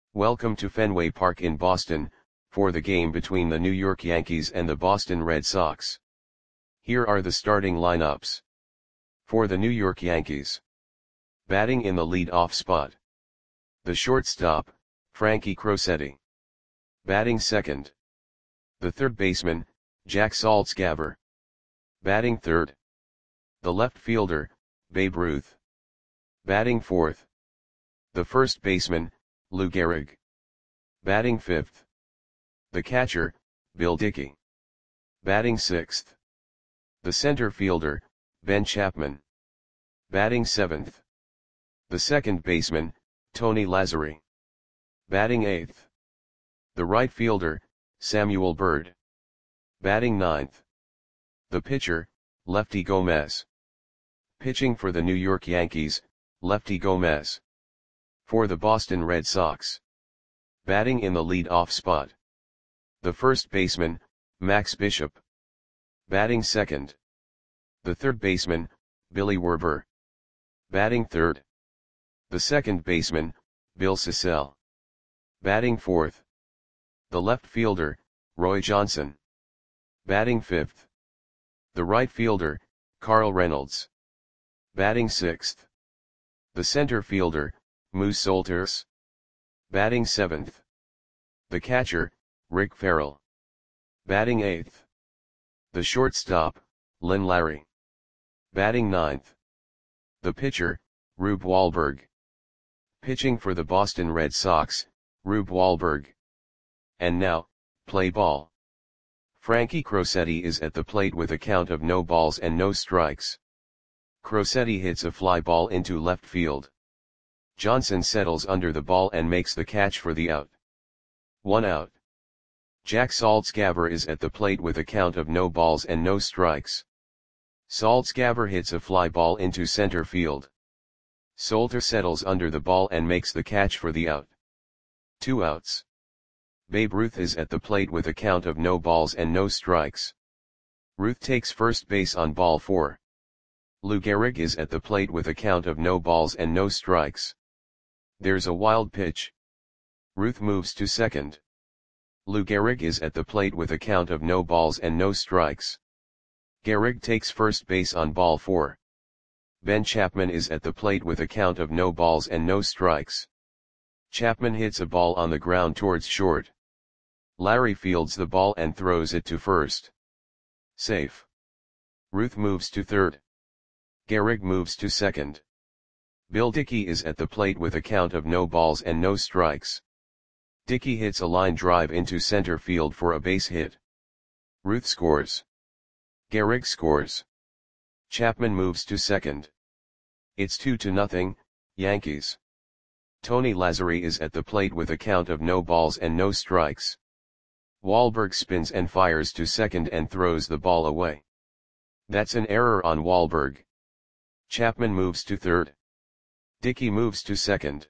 Welcome to Fenway Park in Boston, for the game between the New York Yankees and the Boston Red Sox. Here are the starting lineups. For the New York Yankees. Batting in the lead-off spot. The shortstop, Frankie Crosetti. Batting second. The third baseman, Jack Saltzgaver. Batting third. The left fielder, Babe Ruth. Batting fourth. The first baseman, Lou Gehrig. Batting fifth. The catcher, Bill Dickey. Batting sixth. The center fielder, Ben Chapman. Batting seventh. The second baseman, Tony Lazzeri. Batting eighth. The right fielder, Samuel Byrd. Batting ninth. The pitcher, Lefty Gomez. Pitching for the New York Yankees, Lefty Gomez. For the Boston Red Sox. Batting in the lead-off spot. The first baseman, Max Bishop. Batting second. The third baseman, Billy Werber. Batting third. The second baseman, Bill Sissell. Batting fourth. The left fielder, Roy Johnson. Batting fifth. The right fielder, Carl Reynolds. Batting sixth. The center fielder, Moose Solters. Batting seventh. The catcher, Rick Farrell. Batting eighth. The shortstop, Lynn Larry. Batting ninth. The pitcher, Rube Wahlberg. Pitching for the Boston Red Sox, Rube Wahlberg. And now, play ball. Frankie Crosetti is at the plate with a count of no balls and no strikes. Crosetti hits a fly ball into left field. Johnson settles under the ball and makes the catch for the out. 1 out. Jack Saltzgaver is at the plate with a count of no balls and no strikes. Saltzgaver hits a fly ball into center field. Solter settles under the ball and makes the catch for the out. 2 outs. Babe Ruth is at the plate with a count of no balls and no strikes. Ruth takes first base on ball 4. Lou Gehrig is at the plate with a count of no balls and no strikes. There's a wild pitch. Ruth moves to second. Lou Gehrig is at the plate with a count of no balls and no strikes. Gehrig takes first base on ball 4. Ben Chapman is at the plate with a count of no balls and no strikes. Chapman hits a ball on the ground towards short. Larry fields the ball and throws it to first. Safe. Ruth moves to third. Gehrig moves to second. Bill Dickey is at the plate with a count of no balls and no strikes. Dickey hits a line drive into center field for a base hit. Ruth scores. Gehrig scores. Chapman moves to second. It's 2-0, Yankees. Tony Lazzeri is at the plate with a count of no balls and no strikes. Wahlberg spins and fires to second and throws the ball away. That's an error on Wahlberg. Chapman moves to third. Dickey moves to second.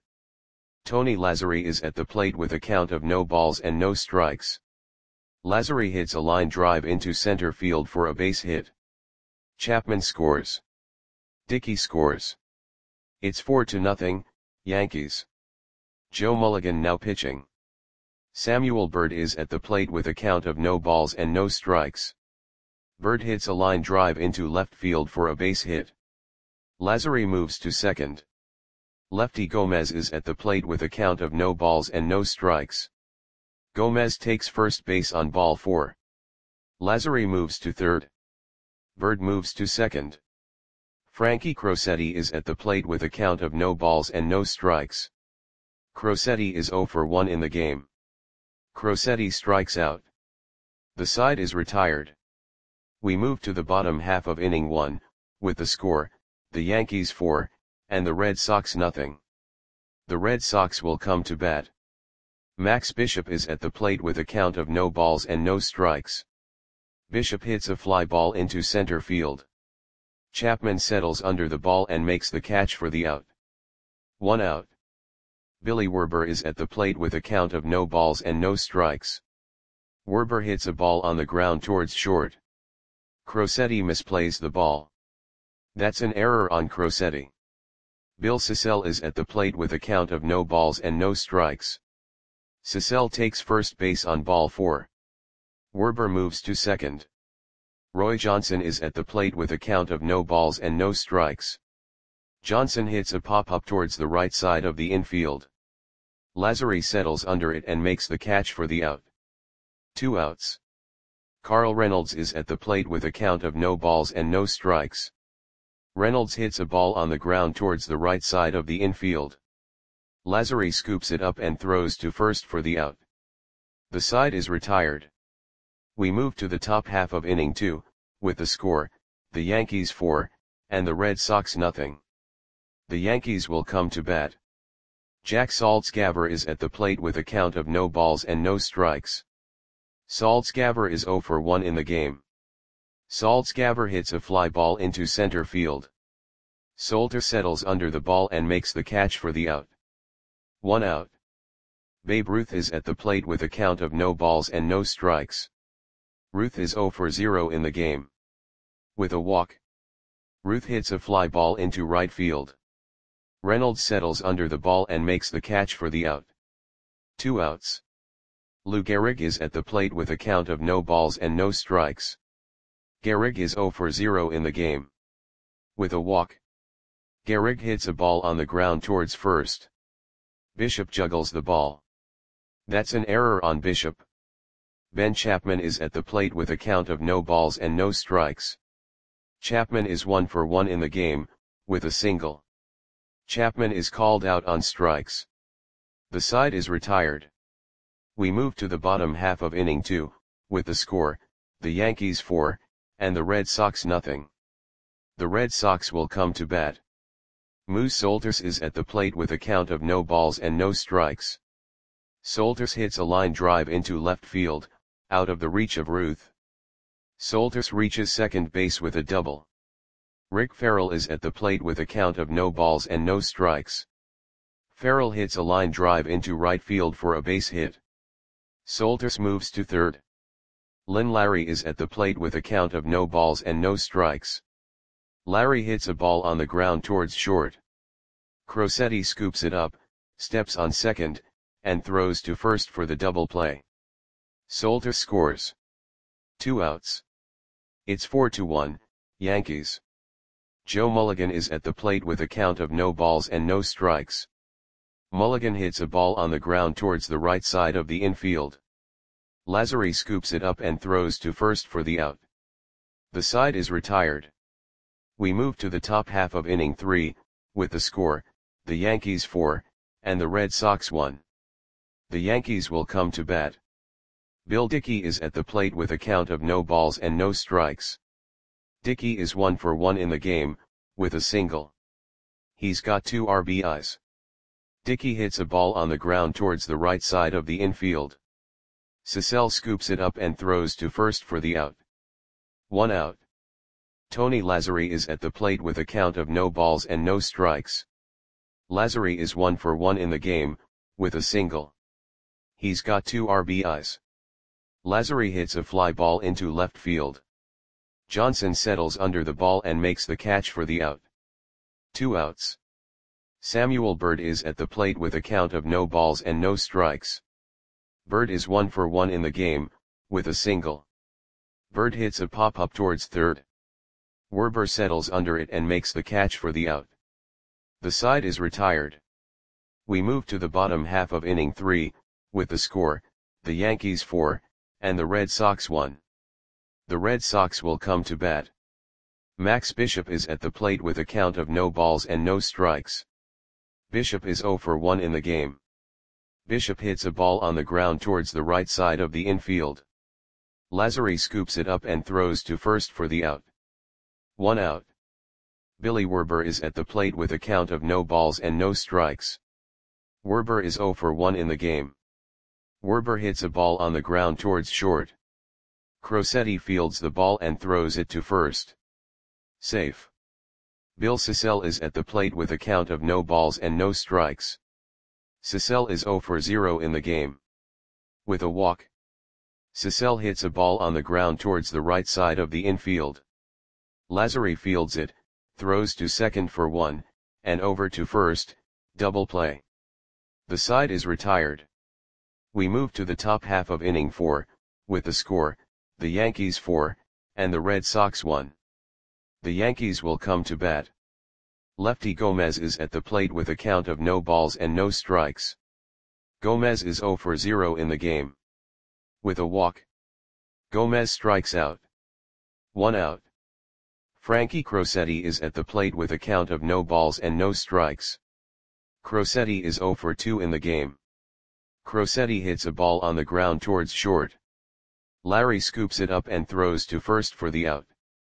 Tony Lazzeri is at the plate with a count of no balls and no strikes. Lazzeri hits a line drive into center field for a base hit. Chapman scores. Dickey scores. It's 4-0, Yankees. Joe Mulligan now pitching. Samuel Byrd is at the plate with a count of no balls and no strikes. Byrd hits a line drive into left field for a base hit. Lazzeri moves to second. Lefty Gomez is at the plate with a count of no balls and no strikes. Gomez takes first base on ball 4. Lazzeri moves to third. Byrd moves to second. Frankie Crosetti is at the plate with a count of no balls and no strikes. Crosetti is 0 for 1 in the game. Crosetti strikes out. The side is retired. We move to the bottom half of inning 1, with the score, the Yankees 4, and the Red Sox 0. The Red Sox will come to bat. Max Bishop is at the plate with a count of no balls and no strikes. Bishop hits a fly ball into center field. Chapman settles under the ball and makes the catch for the out. 1 out. Billy Werber is at the plate with a count of no balls and no strikes. Werber hits a ball on the ground towards short. Crosetti misplays the ball. That's an error on Crosetti. Bill Sissell is at the plate with a count of no balls and no strikes. Cecil takes first base on ball 4. Werber moves to second. Roy Johnson is at the plate with a count of no balls and no strikes. Johnson hits a pop-up towards the right side of the infield. Lazzari settles under it and makes the catch for the out. 2 outs. Carl Reynolds is at the plate with a count of no balls and no strikes. Reynolds hits a ball on the ground towards the right side of the infield. Lazzari scoops it up and throws to first for the out. The side is retired. We move to the top half of inning 2, with the score, the Yankees 4, and the Red Sox nothing. The Yankees will come to bat. Jack Saltzgaver is at the plate with a count of no balls and no strikes. Saltzgaver is 0 for 1 in the game. Saltzgaver hits a fly ball into center field. Solter settles under the ball and makes the catch for the out. 1 out. Babe Ruth is at the plate with a count of no balls and no strikes. Ruth is 0 for 0 in the game. With a walk, Ruth hits a fly ball into right field. Reynolds settles under the ball and makes the catch for the out. 2 outs. Lou Gehrig is at the plate with a count of no balls and no strikes. Gehrig is 0 for 0 in the game. With a walk, Gehrig hits a ball on the ground towards first. Bishop juggles the ball. That's an error on Bishop. Ben Chapman is at the plate with a count of no balls and no strikes. Chapman is 1 for 1 in the game, with a single. Chapman is called out on strikes. The side is retired. We move to the bottom half of inning 2, with the score, the Yankees 4, and the Red Sox nothing. The Red Sox will come to bat. Moose Solters is at the plate with a count of no balls and no strikes. Solters hits a line drive into left field, out of the reach of Ruth. Solters reaches second base with a double. Rick Farrell is at the plate with a count of no balls and no strikes. Farrell hits a line drive into right field for a base hit. Solters moves to third. Lynn Larry is at the plate with a count of no balls and no strikes. Larry hits a ball on the ground towards short. Crosetti scoops it up, steps on second, and throws to first for the double play. Solters scores. 2 outs. It's 4-1, Yankees. Joe Mulligan is at the plate with a count of no balls and no strikes. Mulligan hits a ball on the ground towards the right side of the infield. Lazzari scoops it up and throws to first for the out. The side is retired. We move to the top half of inning 3, with the score, the Yankees 4, and the Red Sox 1. The Yankees will come to bat. Bill Dickey is at the plate with a count of no balls and no strikes. Dickey is 1 for 1 in the game, with a single. He's got 2 RBIs. Dickey hits a ball on the ground towards the right side of the infield. Cecil scoops it up and throws to first for the out. 1 out. Tony Lazzari is at the plate with a count of no balls and no strikes. Lazzari is 1 for 1 in the game, with a single. He's got 2 RBIs. Lazzari hits a fly ball into left field. Johnson settles under the ball and makes the catch for the out. 2 outs. Samuel Bird is at the plate with a count of no balls and no strikes. Bird is 1 for 1 in the game, with a single. Bird hits a pop-up towards third. Werber settles under it and makes the catch for the out. The side is retired. We move to the bottom half of inning 3, with the score, the Yankees 4, and the Red Sox 1. The Red Sox will come to bat. Max Bishop is at the plate with a count of no balls and no strikes. Bishop is 0 for 1 in the game. Bishop hits a ball on the ground towards the right side of the infield. Lazzari scoops it up and throws to first for the out. 1 out. Billy Werber is at the plate with a count of no balls and no strikes. Werber is 0 for 1 in the game. Werber hits a ball on the ground towards short. Crosetti fields the ball and throws it to first. Safe. Bill Cecil is at the plate with a count of no balls and no strikes. Cecil is 0 for 0 in the game. With a walk, Cecil hits a ball on the ground towards the right side of the infield. Lazzari fields it, throws to second for 1, and over to first, double play. The side is retired. We move to the top half of inning 4, with the score, the Yankees 4, and the Red Sox 1. The Yankees will come to bat. Lefty Gomez is at the plate with a count of no balls and no strikes. Gomez is 0 for 0 in the game. With a walk, Gomez strikes out. 1 out. Frankie Crosetti is at the plate with a count of no balls and no strikes. Crosetti is 0 for 2 in the game. Crosetti hits a ball on the ground towards short. Larry scoops it up and throws to first for the out.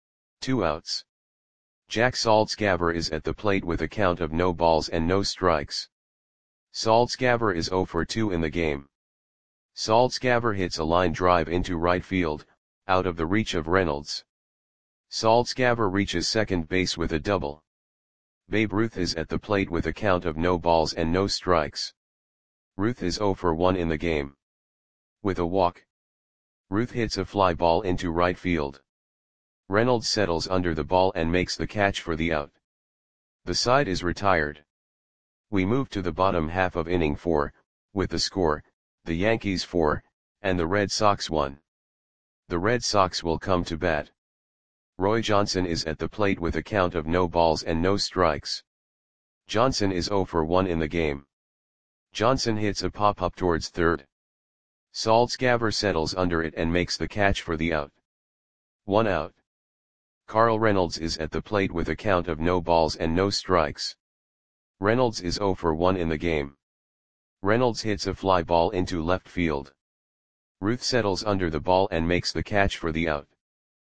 2 outs. Jack Saltzgaber is at the plate with a count of no balls and no strikes. Saltzgaber is 0 for 2 in the game. Saltzgaber hits a line drive into right field, out of the reach of Reynolds. Saltzgaber reaches second base with a double. Babe Ruth is at the plate with a count of no balls and no strikes. Ruth is 0 for 1 in the game. With a walk, Ruth hits a fly ball into right field. Reynolds settles under the ball and makes the catch for the out. The side is retired. We move to the bottom half of inning 4, with the score, the Yankees 4, and the Red Sox 1. The Red Sox will come to bat. Roy Johnson is at the plate with a count of no balls and no strikes. Johnson is 0 for 1 in the game. Johnson hits a pop-up towards third. Saltzgaber settles under it and makes the catch for the out. 1 out. Carl Reynolds is at the plate with a count of no balls and no strikes. Reynolds is 0 for 1 in the game. Reynolds hits a fly ball into left field. Ruth settles under the ball and makes the catch for the out.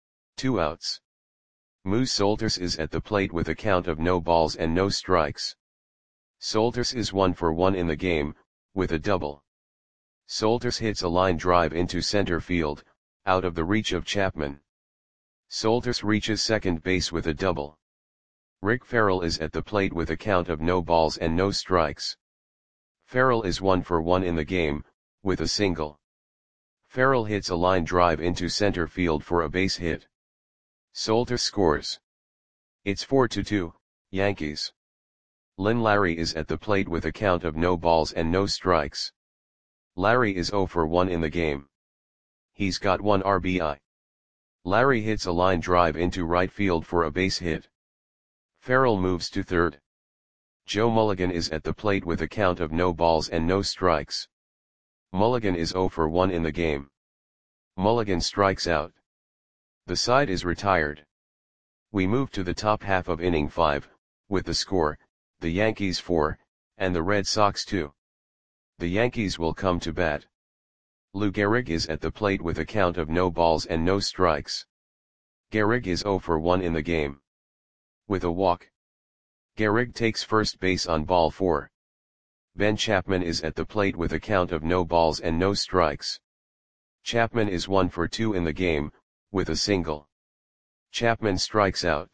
2 outs. Moose Solters is at the plate with a count of no balls and no strikes. Solters is 1 for 1 in the game, with a double. Solters hits a line drive into center field, out of the reach of Chapman. Solters reaches second base with a double. Rick Farrell is at the plate with a count of no balls and no strikes. Farrell is 1 for 1 in the game, with a single. Farrell hits a line drive into center field for a base hit. Solters scores. It's 4-2, Yankees. Lynn Larry is at the plate with a count of no balls and no strikes. Larry is 0 for 1 in the game. He's got 1 RBI. Larry hits a line drive into right field for a base hit. Farrell moves to third. Joe Mulligan is at the plate with a count of no balls and no strikes. Mulligan is 0 for 1 in the game. Mulligan strikes out. The side is retired. We move to the top half of inning 5, with the score, the Yankees 4, and the Red Sox 2. The Yankees will come to bat. Lou Gehrig is at the plate with a count of no balls and no strikes. Gehrig is 0 for 1 in the game. With a walk, Gehrig takes first base on ball 4. Ben Chapman is at the plate with a count of no balls and no strikes. Chapman is 1 for 2 in the game, with a single. Chapman strikes out.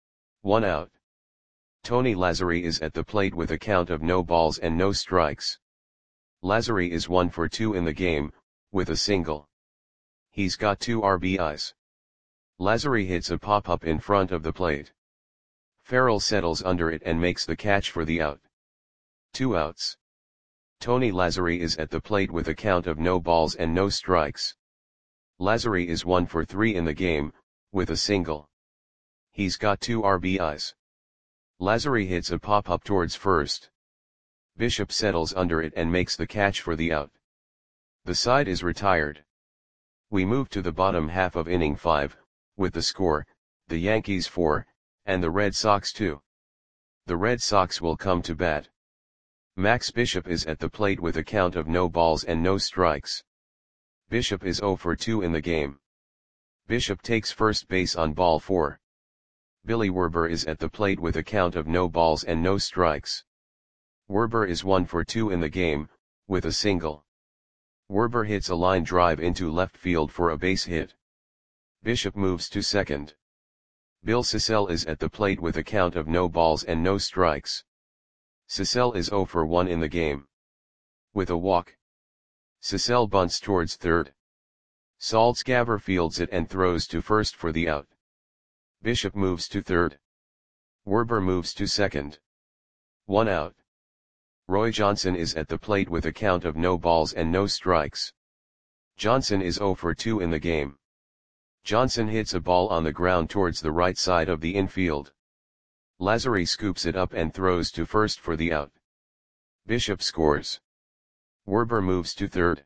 1 out. Tony Lazzeri is at the plate with a count of no balls and no strikes. Lazzeri is 1 for 2 in the game, with a single. He's got 2 RBIs. Lazzeri hits a pop-up in front of the plate. Farrell settles under it and makes the catch for the out. 2 outs. Tony Lazzeri is at the plate with a count of no balls and no strikes. Lazzeri is 1 for 3 in the game, with a single. He's got 2 RBIs. Lazzeri hits a pop-up towards first. Bishop settles under it and makes the catch for the out. The side is retired. We move to the bottom half of inning 5, with the score, the Yankees 4, and the Red Sox 2. The Red Sox will come to bat. Max Bishop is at the plate with a count of no balls and no strikes. Bishop is 0 for 2 in the game. Bishop takes first base on ball 4. Billy Werber is at the plate with a count of no balls and no strikes. Werber is 1 for 2 in the game, with a single. Werber hits a line drive into left field for a base hit. Bishop moves to second. Bill Sissell is at the plate with a count of no balls and no strikes. Sissell is 0 for 1 in the game. With a walk, Sissell bunts towards third. Saltzgaber fields it and throws to first for the out. Bishop moves to third. Werber moves to second. 1 out. Roy Johnson is at the plate with a count of no balls and no strikes. Johnson is 0 for 2 in the game. Johnson hits a ball on the ground towards the right side of the infield. Lazary scoops it up and throws to first for the out. Bishop scores. Werber moves to third.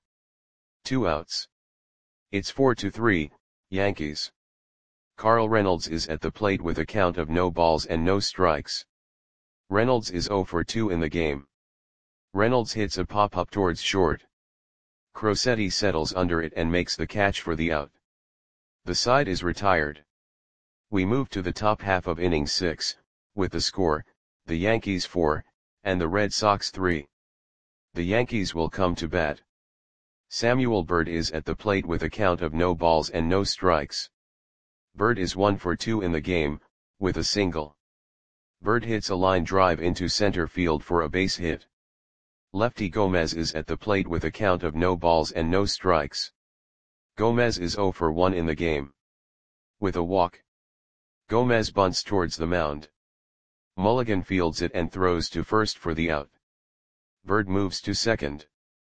2 outs. It's 4-3, Yankees. Carl Reynolds is at the plate with a count of no balls and no strikes. Reynolds is 0 for 2 in the game. Reynolds hits a pop-up towards short. Crosetti settles under it and makes the catch for the out. The side is retired. We move to the top half of inning 6, with the score, the Yankees 4, and the Red Sox 3. The Yankees will come to bat. Samuel Bird is at the plate with a count of no balls and no strikes. Bird is 1 for 2 in the game, with a single. Bird hits a line drive into center field for a base hit. Lefty Gomez is at the plate with a count of no balls and no strikes. Gomez is 0 for 1 in the game. With a walk. Gomez bunts towards the mound. Mulligan fields it and throws to first for the out. Bird moves to second.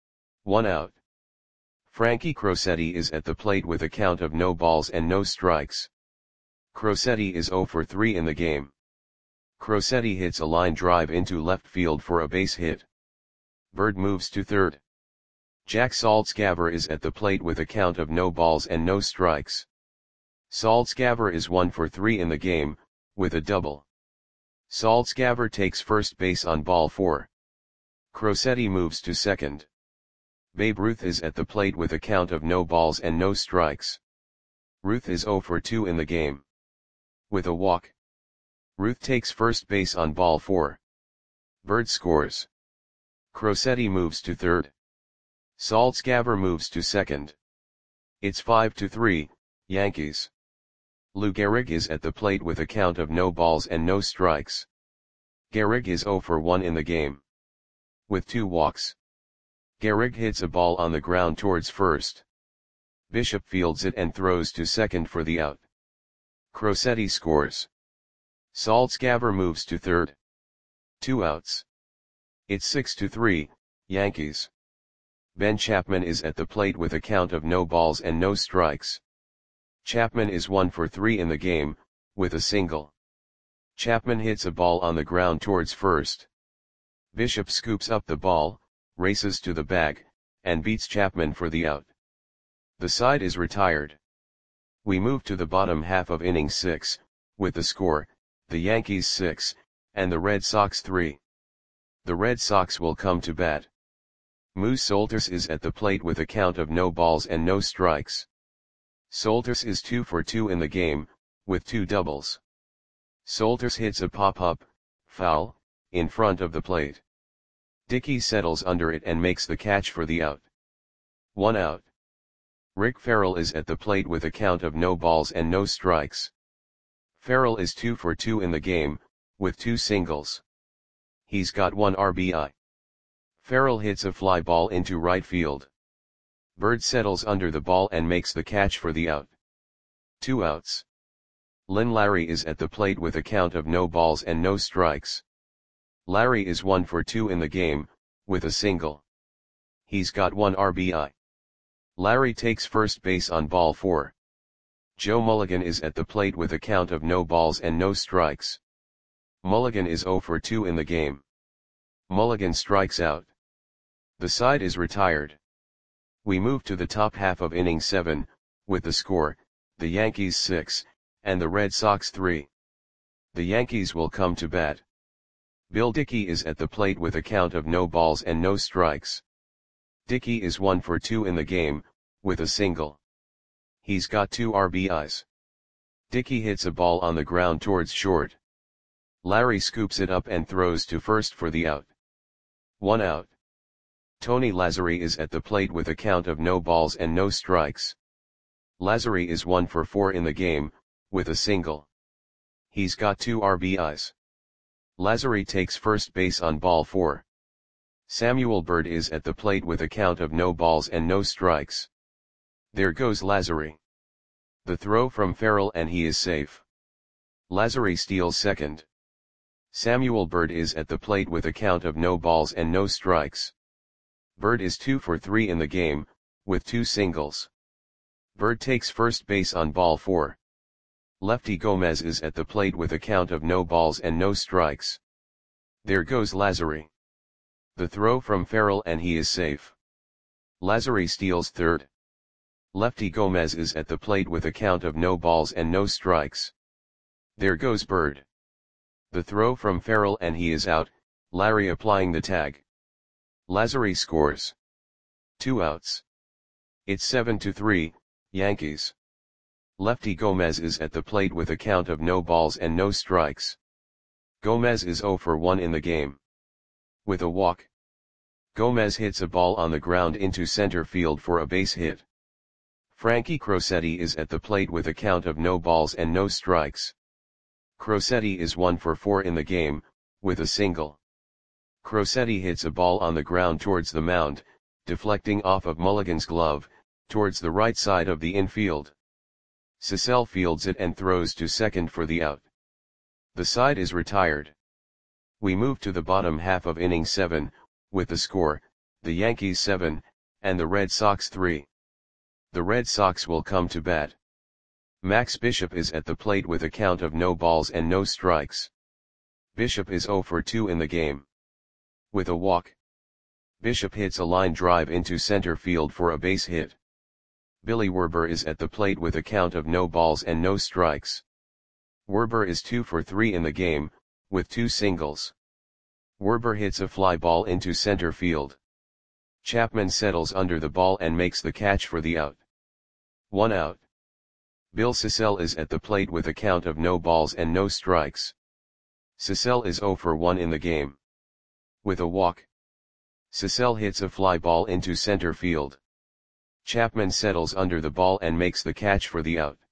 1 out. Frankie Crosetti is at the plate with a count of no balls and no strikes. Crosetti is 0 for 3 in the game. Crosetti hits a line drive into left field for a base hit. Bird moves to third. Jack Saltzgaver is at the plate with a count of no balls and no strikes. Saltzgaver is 1 for 3 in the game, with a double. Saltzgaver takes first base on ball 4. Crosetti moves to second. Babe Ruth is at the plate with a count of no balls and no strikes. Ruth is 0 for 2 in the game. With a walk. Ruth takes first base on ball 4. Bird scores. Crosetti moves to third. Saltzgaver moves to second. It's 5-3, Yankees. Lou Gehrig is at the plate with a count of no balls and no strikes. Gehrig is 0 for 1 in the game. With 2 walks. Gehrig hits a ball on the ground towards first. Bishop fields it and throws to second for the out. Crosetti scores. Saltzgaver moves to third. 2 outs. It's 6-3, Yankees. Ben Chapman is at the plate with a count of no balls and no strikes. Chapman is 1 for 3 in the game, with a single. Chapman hits a ball on the ground towards first. Bishop scoops up the ball, races to the bag, and beats Chapman for the out. The side is retired. We move to the bottom half of inning 6, with the score, the Yankees 6, and the Red Sox 3. The Red Sox will come to bat. Moose Solters is at the plate with a count of no balls and no strikes. Solters is 2 for 2 in the game, with 2 doubles. Solters hits a pop-up, foul, in front of the plate. Dickey settles under it and makes the catch for the out. 1 out. Rick Farrell is at the plate with a count of no balls and no strikes. Farrell is 2 for 2 in the game, with 2 singles. He's got 1 RBI. Farrell hits a fly ball into right field. Bird settles under the ball and makes the catch for the out. 2 outs. Lynn Larry is at the plate with a count of no balls and no strikes. Larry is 1 for 2 in the game, with a single. He's got 1 RBI. Larry takes first base on ball 4. Joe Mulligan is at the plate with a count of no balls and no strikes. Mulligan is 0 for 2 in the game. Mulligan strikes out. The side is retired. We move to the top half of inning 7, with the score, the Yankees 6, and the Red Sox 3. The Yankees will come to bat. Bill Dickey is at the plate with a count of no balls and no strikes. Dickey is 1 for 2 in the game, with a single. He's got 2 RBIs. Dickey hits a ball on the ground towards short. Larry scoops it up and throws to first for the out. 1 out. Tony Lazzeri is at the plate with a count of no balls and no strikes. Lazzeri is 1 for 4 in the game, with a single. He's got 2 RBIs. Lazzeri takes first base on ball 4. Samuel Bird is at the plate with a count of no balls and no strikes. There goes Lazzeri. The throw from Farrell and he is safe. Lazzeri steals second. Samuel Bird is at the plate with a count of no balls and no strikes. Bird is 2 for 3 in the game, with 2 singles. Bird takes first base on ball 4. Lefty Gomez is at the plate with a count of no balls and no strikes. There goes Lazary. The throw from Farrell and he is safe. Lazary steals third. Lefty Gomez is at the plate with a count of no balls and no strikes. There goes Bird. The throw from Farrell and he is out, Larry applying the tag. Lazary scores. 2 outs. It's 7-3, Yankees. Lefty Gomez is at the plate with a count of no balls and no strikes. Gomez is 0 for 1 in the game. With a walk. Gomez hits a ball on the ground into center field for a base hit. Frankie Crosetti is at the plate with a count of no balls and no strikes. Crosetti is 1 for 4 in the game, with a single. Crosetti hits a ball on the ground towards the mound, deflecting off of Mulligan's glove, towards the right side of the infield. Cecil fields it and throws to second for the out. The side is retired. We move to the bottom half of inning 7, with the score, the Yankees 7, and the Red Sox 3. The Red Sox will come to bat. Max Bishop is at the plate with a count of no balls and no strikes. Bishop is 0 for 2 in the game. With a walk. Bishop hits a line drive into center field for a base hit. Billy Werber is at the plate with a count of no balls and no strikes. Werber is 2 for 3 in the game, with 2 singles. Werber hits a fly ball into center field. Chapman settles under the ball and makes the catch for the out. 1 out. Bill Cecil is at the plate with a count of no balls and no strikes. Cecil is 0 for 1 in the game. With a walk. Cecil hits a fly ball into center field. Chapman settles under the ball and makes the catch for the out.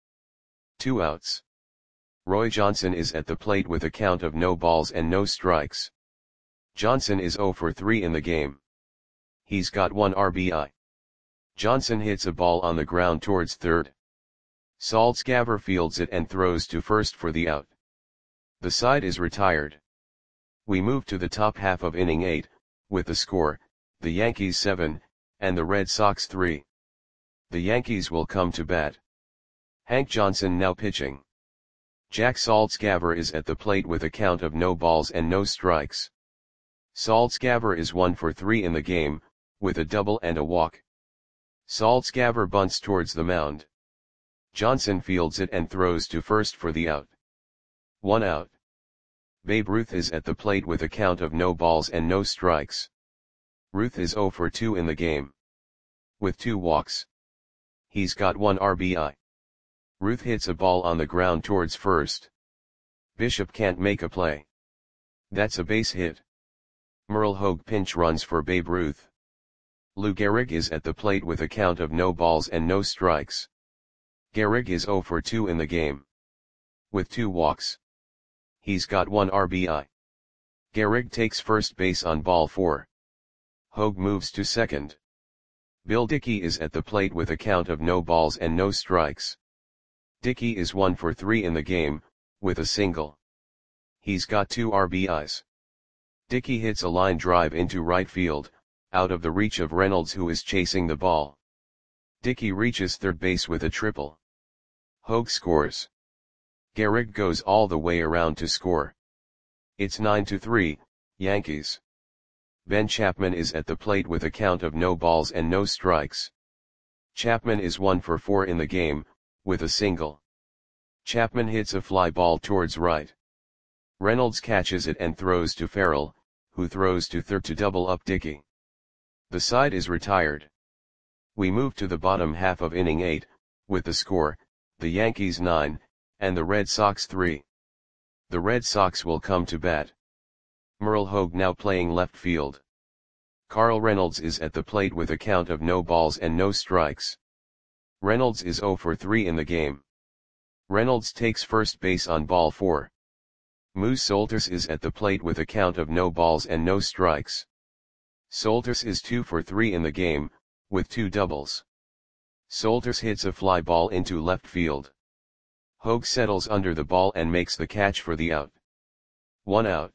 2 outs. Roy Johnson is at the plate with a count of no balls and no strikes. Johnson is 0 for 3 in the game. He's got 1 RBI. Johnson hits a ball on the ground towards third. Saltzgaver fields it and throws to first for the out. The side is retired. We move to the top half of inning 8, with the score, the Yankees 7, and the Red Sox 3. The Yankees will come to bat. Hank Johnson now pitching. Jack Saltzgaver is at the plate with a count of no balls and no strikes. Saltzgaver is 1 for 3 in the game, with a double and a walk. Saltzgaver bunts towards the mound. Johnson fields it and throws to first for the out. 1 out. Babe Ruth is at the plate with a count of no balls and no strikes. Ruth is 0 for 2 in the game. With 2 walks. He's got 1 RBI. Ruth hits a ball on the ground towards first. Bishop can't make a play. That's a base hit. Merle Hogue pinch runs for Babe Ruth. Lou Gehrig is at the plate with a count of no balls and no strikes. Gehrig is 0 for 2 in the game. With 2 walks. He's got 1 RBI. Gehrig takes first base on ball 4. Hogue moves to second. Bill Dickey is at the plate with a count of no balls and no strikes. Dickey is 1 for 3 in the game, with a single. He's got 2 RBIs. Dickey hits a line drive into right field, out of the reach of Reynolds who is chasing the ball. Dickey reaches third base with a triple. Hogue scores. Gehrig goes all the way around to score. It's 9-3, Yankees. Ben Chapman is at the plate with a count of no balls and no strikes. Chapman is 1 for 4 in the game, with a single. Chapman hits a fly ball towards right. Reynolds catches it and throws to Farrell, who throws to third to double up Dickey. The side is retired. We move to the bottom half of inning 8, with the score, the Yankees 9, and the Red Sox 3. The Red Sox will come to bat. Merle Hogue now playing left field. Carl Reynolds is at the plate with a count of no balls and no strikes. Reynolds is 0 for 3 in the game. Reynolds takes first base on ball 4. Moose Solters is at the plate with a count of no balls and no strikes. Solters is 2 for 3 in the game, with 2 doubles. Solters hits a fly ball into left field. Hogue settles under the ball and makes the catch for the out. 1 out.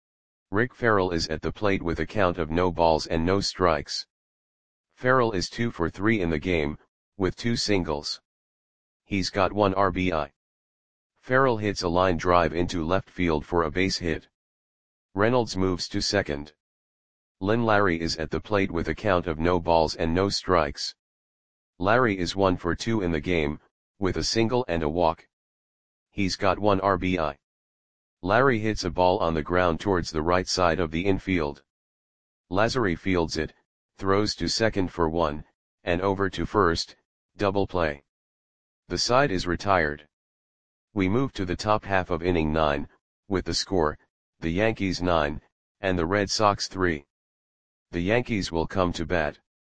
Rick Farrell is at the plate with a count of no balls and no strikes. Farrell is 2 for 3 in the game, with 2 singles. He's got 1 RBI. Farrell hits a line drive into left field for a base hit. Reynolds moves to second. Lynn Larry is at the plate with a count of no balls and no strikes. Larry is 1 for 2 in the game, with a single and a walk. He's got 1 RBI. Larry hits a ball on the ground towards the right side of the infield. Lazzari fields it, throws to second for 1, and over to first, double play. The side is retired. We move to the top half of inning 9, with the score, the Yankees 9, and the Red Sox 3. The Yankees will come to bat.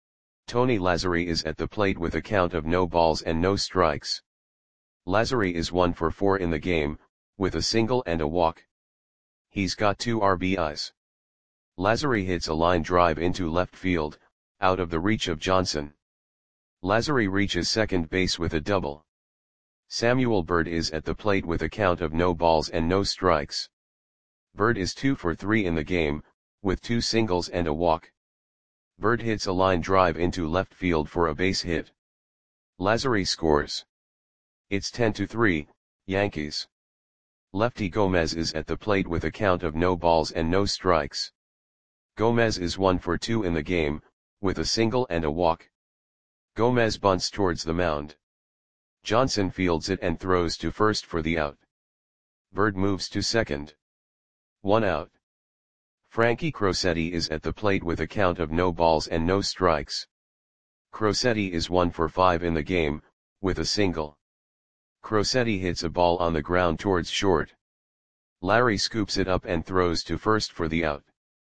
Tony Lazzari is at the plate with a count of no balls and no strikes. Lazzari is 1 for 4 in the game, with a single and a walk. He's got 2 RBIs. Lazzari hits a line drive into left field, out of the reach of Johnson. Lazzari reaches second base with a double. Samuel Bird is at the plate with a count of no balls and no strikes. Bird is 2 for 3 in the game, with 2 singles and a walk. Bird hits a line drive into left field for a base hit. Lazzari scores. It's 10-3, Yankees. Lefty Gomez is at the plate with a count of no balls and no strikes. Gomez is 1 for 2 in the game, with a single and a walk. Gomez bunts towards the mound. Johnson fields it and throws to first for the out. Bird moves to second. 1 out. Frankie Crosetti is at the plate with a count of no balls and no strikes. Crosetti is 1 for 5 in the game, with a single. Crosetti hits a ball on the ground towards short. Larry scoops it up and throws to first for the out.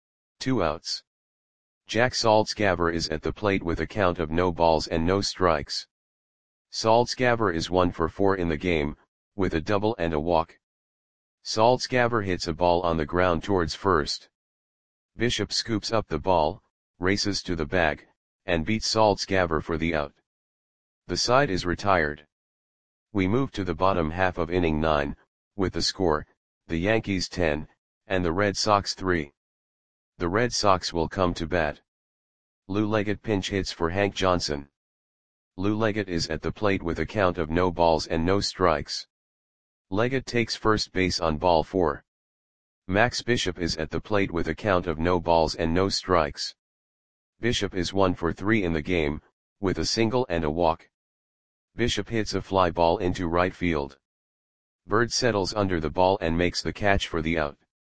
2 outs. Jack Saltzgaver is at the plate with a count of no balls and no strikes. Saltzgaver is 1 for 4 in the game, with a double and a walk. Saltzgaver hits a ball on the ground towards first. Bishop scoops up the ball, races to the bag, and beats Saltzgaver for the out. The side is retired. We move to the bottom half of inning 9, with the score, the Yankees 10, and the Red Sox 3. The Red Sox will come to bat. Lou Leggett pinch hits for Hank Johnson. Lou Leggett is at the plate with a count of no balls and no strikes. Leggett takes first base on ball 4. Max Bishop is at the plate with a count of no balls and no strikes. Bishop is 1 for 3 in the game, with a single and a walk. Bishop hits a fly ball into right field. Bird settles under the ball and makes the catch for the out.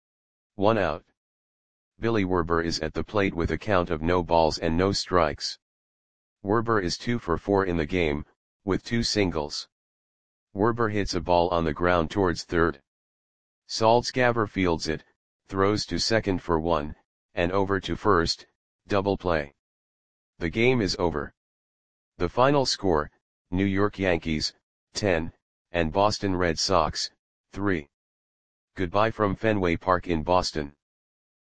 1 out. Billy Werber is at the plate with a count of no balls and no strikes. Werber is 2 for 4 in the game, with 2 singles. Werber hits a ball on the ground towards third. Saltzgaver fields it, throws to second for 1, and over to first, double play. The game is over. The final score, New York Yankees, 10, and Boston Red Sox, 3. Goodbye from Fenway Park in Boston.